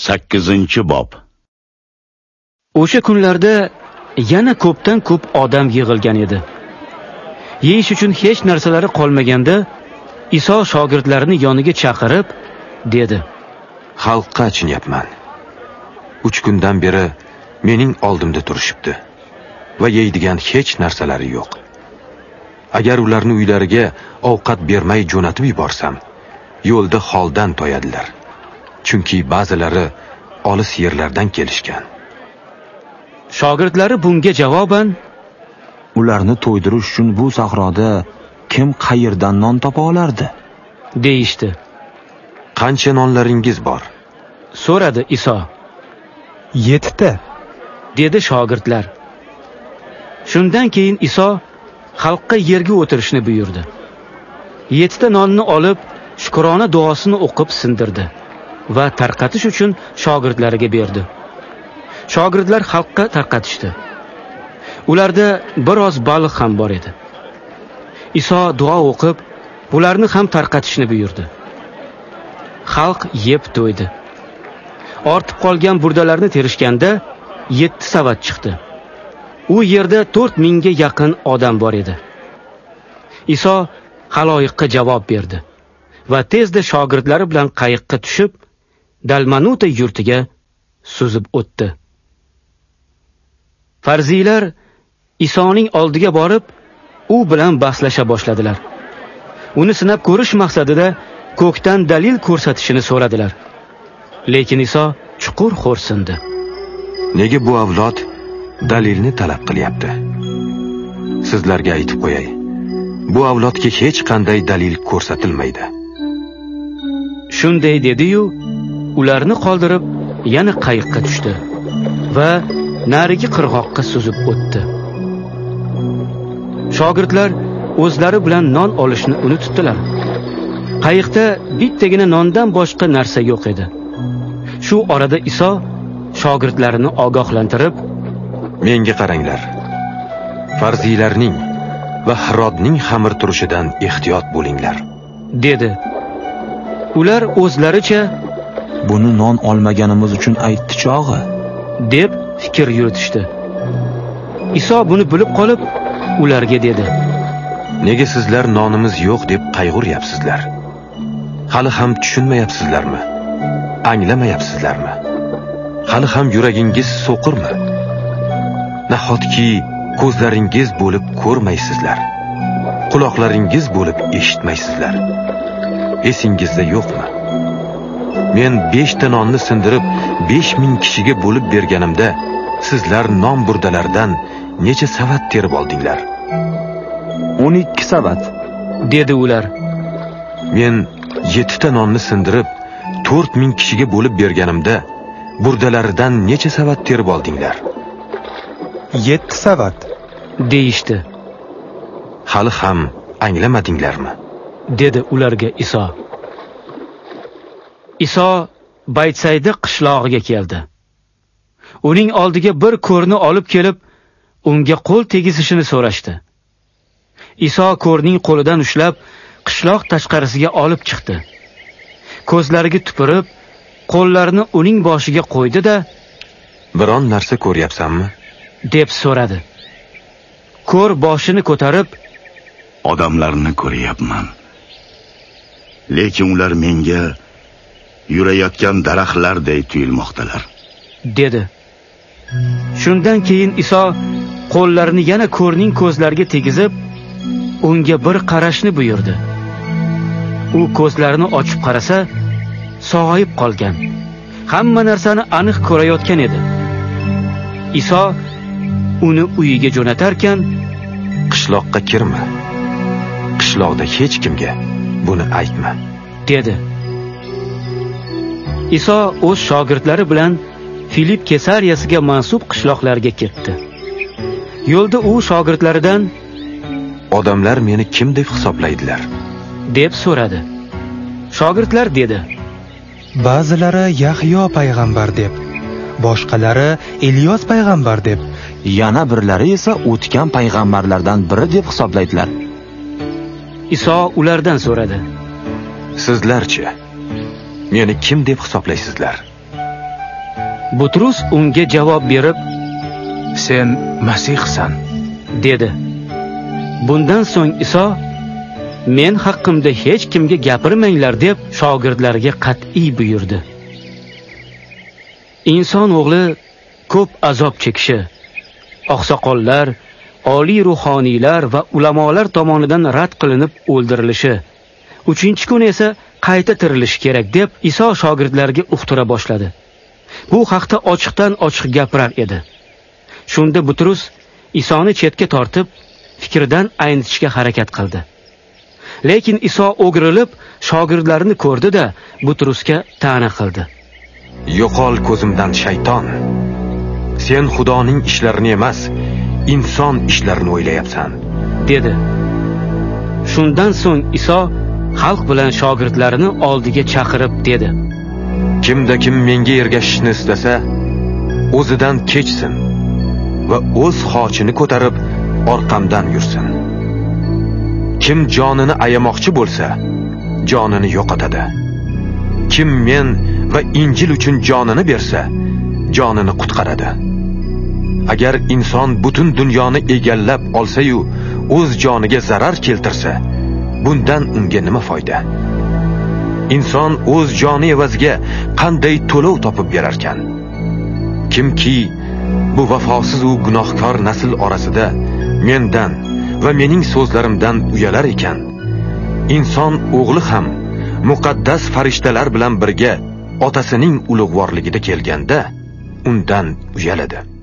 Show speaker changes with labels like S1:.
S1: 8-bob.
S2: O'sha kunlarda yana ko'pdan ko'p odam yig'ilgan edi. Yeyish uchun hech narsalari qolmaganda Iso shogirdlarini yoniga chaqirib dedi:
S3: Xalqqa achinyapman. 3 kundan beri mening oldimda turishibdi va yeydigan hech narsalari yo'q. Agar ularni uylariga ovqat bermay jo'natib yuborsam, yo'lda holdan toyadilar. Chunki ba'zilari olis yerlardan kelishgan.
S2: Shogirdlari bunga javoban:
S4: ularni to'ydirish uchun bu sahroda kim qayerdan non topa olardi?
S2: deyishdi.
S3: Qancha nonlaringiz bor?
S2: so'radi Iso.
S5: 7 ta,
S2: dedi shogirdlar. Shundan keyin Iso xalqqa yerga o'tirishni buyurdi. 7 ta nonni olib, shukrona duosini o'qib sindirdi va tarqatish uchun shogirdlariga berdi. Shogirdlar xalqqa tarqatishdi. Ularda biroz baliq ham bor edi. Iso duo o'qib, ularni ham tarqatishni buyurdi. Xalq yeb to'ydi. Ortib qolgan burdalarni terishganda 7 savat chiqdi. U yerda 4000 ga yaqin odam bor edi. Iso xaloyiqqa javob berdi va tezda shogirdlari bilan qayiqqa tushib, Dalmanuta yurtiga suzib o'tdi. Farziylar Isoning oldiga borib, u bilan bahslasha boshladilar. Uni sinab ko'rish maqsadida ko'kdan dalil ko'rsatishini so'radilar. Lekin Iso chuqur xo'rsindi.
S3: Nega bu avlod dalilni talab qilyapti? Sizlarga aytib qo'yay. Bu avlodga hech qanday dalil ko'rsatilmaydi.
S2: Shunday dedi-yu, ularni qoldirib yana qayiqqa tushdi va narigi qirg'oqqa suzib o'tdi. Shogirdlar o'zlari bilan non olishni unutdilar. Qayiqda bittagina nondan boshqa narsa yo'q edi. Shu orada Iso shogirdlarini ogohlantirib:
S3: menga qaranglar. Farziylarning va Hirodning xamir turishidan ehtiyot bo'linglar,
S2: dedi. Ular o'zlaricha
S4: buni non olmaganimiz uchun aytdi chog'i,
S2: deb fikr yuritishdi. Iso buni bilib qolib, ularga dedi:
S3: nega sizlar nonimiz yo'q deb qayg'uryapsizlar? Hali ham tushunmayapsizlarmi? Anglamayapsizlarmi? Hali ham yuragingiz so'qirmi? Nahotki ko'zlaringiz bo'lib ko'rmaysizlar, quloqlaringiz bo'lib eshitmaysizlar. Esingizda yo'qmi? Men 5 ta nonni sindirib 5000 kishiga bo'lib berganimda, sizlar non burdalardan necha savat terib oldinglar?
S4: 12 savat,
S2: dedi ular.
S3: Men 7 ta nonni sindirib 4000 kishiga bo'lib berganimda, burdalaridan necha savat terib oldinglar?
S5: 7 savat,
S2: deyishdi.
S3: Hali ham anglamadinglarmi?
S2: dedi ularga Iso. Iso Baytsayda qishlog'iga keldi. Uning oldiga bir ko'rni olib kelib, unga qo'l tegizishini so'rashdi. Iso ko'rning qo'lidan ushlab, qishloq tashqarisiga olib chiqdi. Ko'zlariga tupurib, qo'llarini uning boshiga qo'ydi-da:
S3: biron narsa ko'ryapsanmi?
S2: deb so'radi. Ko'r boshini ko'tarib:
S1: odamlarni ko'ryapman. Lekin ular menga yurayotgan daraxtlarday tuyulmoqdalar,
S2: dedi. Shundan keyin Iso qo'llarini yana ko'rning ko'zlariga tegizib, unga bir qarashni buyurdi. U ko'zlarini ochib qarasa, sog'ayib qolgan. Hamma narsani aniq ko'rayotgan edi. Iso uni uyiga jo'natarkan:
S3: qishloqqa kirma. Qishloqda hech kimga buni aytma,
S2: dedi. Iso o'z shogirdlari bilan Filip Kesariyasiga mansub qishloqlarga ketdi. Yo'lda u shogirdlaridan:
S3: odamlar meni kim deb hisoblaydilar?
S2: deb so'radi. Shogirdlar dedi:
S5: ba'zilari Yahyo payg'ambar deb, boshqalari Ilyos payg'ambar deb,
S4: yana birlari esa o'tgan payg'ambarlardan biri deb hisoblaydilar.
S2: Iso ulardan so'radi:
S3: sizlarchi? Meni kim deb hisoblaysizlar?
S2: Butrus unga javob berib,
S6: sen Masihsan,
S2: dedi. Bundan so'ng Iso, men haqqimda hech kimga gapirmanglar deb shogirdlariga qat'iy buyurdi. Inson o'g'li ko'p azob chekishi, oqsoqollar, oliy ruhoniylar va ulamolar tomonidan rad qilinib o'ldirilishi, 3-kun esa qayta tirilishi kerak deb Iso shogirdlariga uqtira boshladi. Bu haqda ochiqdan ochiq gapirar edi. Shunda Butrus Isoni chetga tortib, fikridan aynitishga harakat qildi. Lekin Iso o'girilib, shogirdlarini ko'rdi-da, Butrusga ta'na qildi.
S3: Yo'qol ko'zimdan shayton. Sen Xudoning ishlarini emas, inson ishlarini o'ylayapsan,
S2: dedi. Shundan so'ng Iso xalq bilan shogirdlarini oldiga chaqirib dedi:
S3: Kimda kim menga ergashishni istasa, o'zidan kechsin va o'z xochini ko'tarib orqamdan yursin. Kim jonini ayamoqchi bo'lsa, jonini yo'qotadi. Kim men va Injil uchun jonini bersa, jonini qutqaradi. Agar inson butun dunyoni egallab olsa-yu, o'z joniga zarar keltirsa, bundan unga nima foyda? Inson o'z joni evaziga qanday to'lov topib berarkan? Kimki bu vafosiz u gunohkor nasl orasida mendan va mening so'zlarimdan uyalar ekan, inson o'g'li ham muqaddas farishtalar bilan birga otasining ulug'vorligida kelganda undan uyaladi.